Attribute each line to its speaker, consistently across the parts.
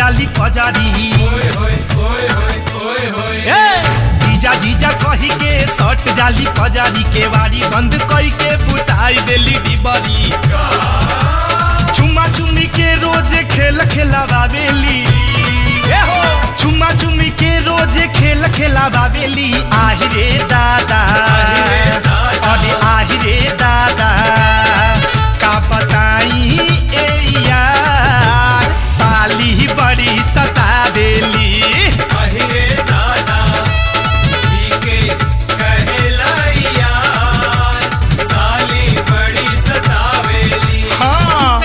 Speaker 1: जाली पजारी जीजा जीजा कही के सट जाली पजारी के वारी बंद कई के बुटाई देली डिबरी चुम्मा चुम्मी के रोज खेल खेलावेली चुम्मा चुम्मी के रोज खेल खेलावेली आहि रे दादा अरे आहि रे दादा का बताई ए यार साली बड़ी सतावेली
Speaker 2: आहि रे दादा के कहेला यार साली बड़ी सतावेली।
Speaker 1: हाँ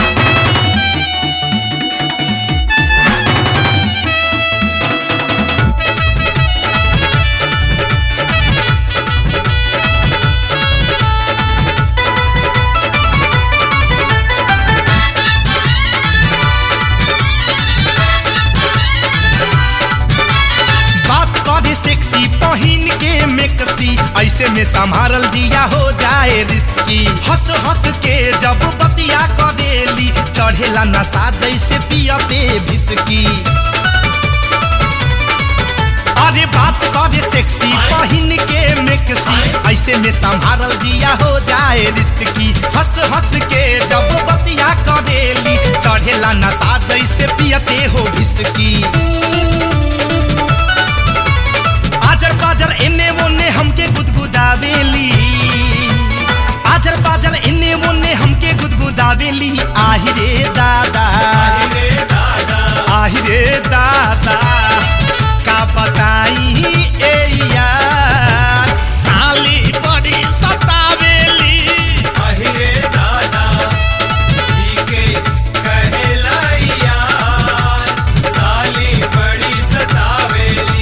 Speaker 1: सेक्सी पहिन के मेकसी ऐसे में संभारल जिया हो जाए रिस्की हंस हंस के जब बतिया करेली चढ़ेला नशा जैसे पिया पे भिसकी अरे बात करे सेक्सी पहिन के मेकसी ऐसे में संभारल जिया हो जाए रिस्की हंस हंस के जब बतिया करेली चढ़ेला नशा जैसे पियते हो भिसकी आजर बाजर इन्ने मोने हमके गुदगुदावेली आजर बाजर इन्ने मोने हमके गुदगुदावेली आहि रे दादा आहि रे दादा का बताई ए यार साली बड़ी सतावेली
Speaker 2: आहि रे दादा के कहेला यार साली बड़ी सतावेली।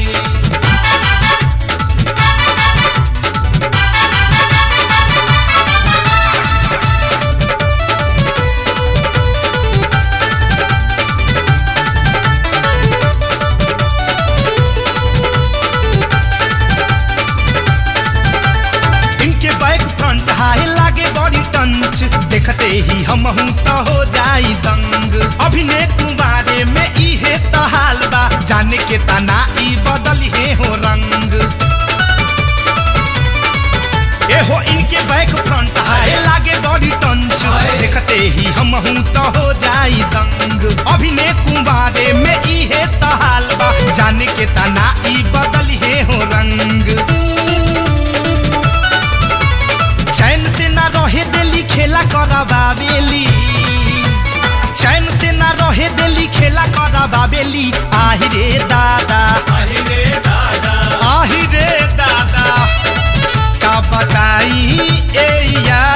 Speaker 2: देखते ही हम तो हो जाई दंग अभिनय कुमारे में इहे तहाल बा जाने के तना ई बदली है हो रंग ए हो इनके बैक फ्रंट हाय लागे बॉडी टंच देखते ही हम तो हो जाई दंग अभिनय कुमारे में इहे तहाल बा जाने के तना ई बदली है हो रंग चैन से ना रहे दिली खेला करावेली चैन से ना रहे दिली खेला करावेली आहि रे दादा आहि रे दादा
Speaker 1: आहि रे दादा का बताई ए यार